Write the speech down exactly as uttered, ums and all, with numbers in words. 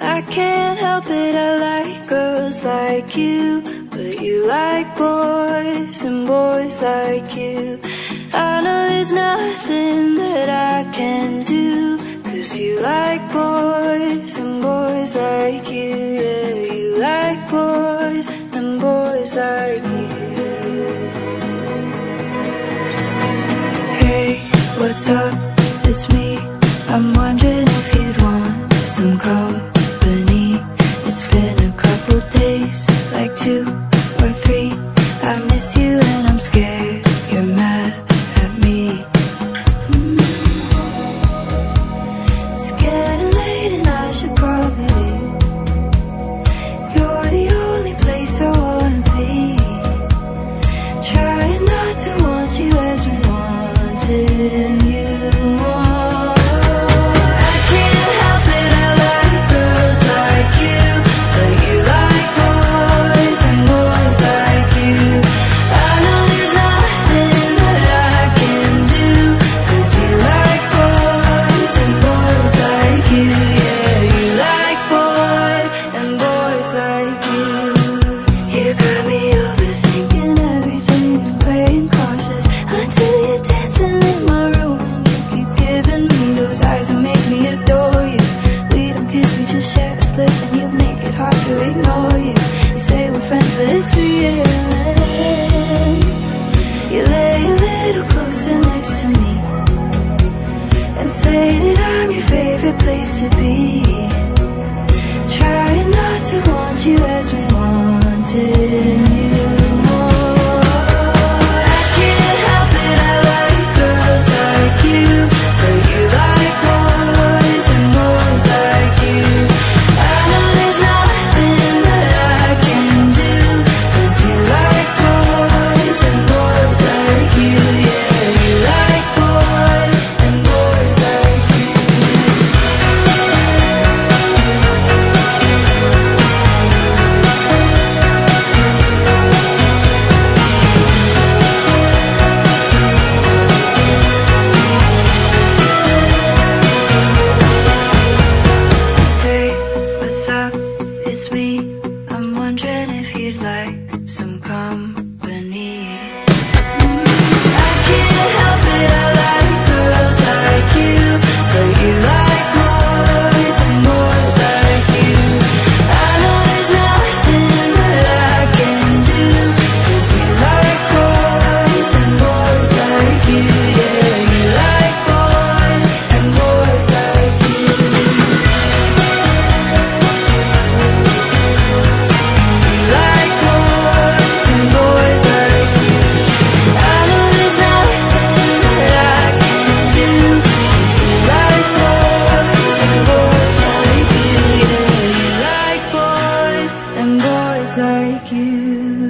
I can't help it, I like girls like you, but you like boys and boys like you. I know there's nothing that I can do, 'cause you like boys and boys like you. Yeah, you like boys and boys like you. Hey, what's up? It's me. I'm wondering if you'd want some company. It's been a couple days, like two or three. I miss you and I'm scared you're mad at me. mm. It's getting late and I should probably leave. You're the only place I wanna be. Trying not to want you as we wanted you more. Place to be. Trying not to want you as we wanted you more. I can't help it, I like girls like you, but you like boys and boys like you. I know there's nothing that I can do, 'cause you like boys and boys like you. Yeah, you like boys and boys like you. It's me. I'm wondering if you'd like some company. I can't help it, I like girls like you, but you like boys and boys like you. I know there's nothing that I can do, 'cause you like boys and boys like you. Yeah, you like boys and boys like you. Like you.